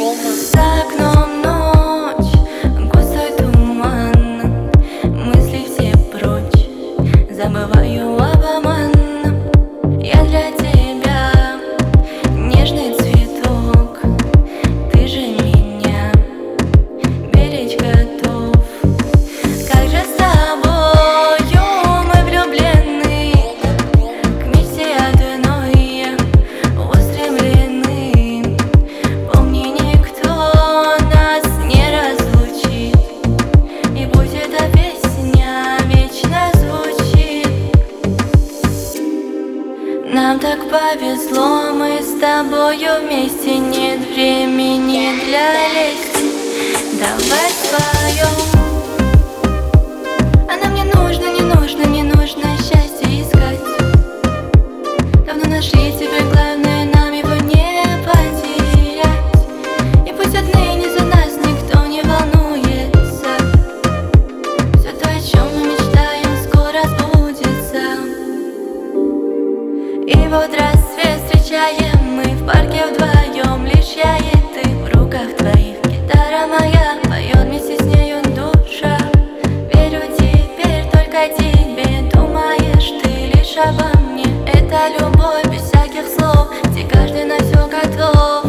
дома. За окном ночь, густой туман, мысли все прочь, забываю об обманном. Я для тебя нежный цветок, ты же меня беречь готов. Как же с тобою мы влюблены, к мечте одной устремлены. Помни, никто нас не разлучит, и пусть эта песня вечно звучит. Нам так повезло, мы с тобою вместе, нет времени для лести. Давай споем. А нам не нужно, не нужно, не нужно счастье искать. Давно нашли тебя, главное нам его не потерять. И пусть отныне за нас никто не волнуется. Все то, о чем мы мечтаем, скоро сбудется. И вот рассвет встречаем мы в парке вдвоем, лишь я и ты в руках твоих. Гитара моя поет вместе с нею душа. Верю теперь только тебе, думаешь ты лишь обо мне. Это любовь без всяких слов, где каждый на все готов.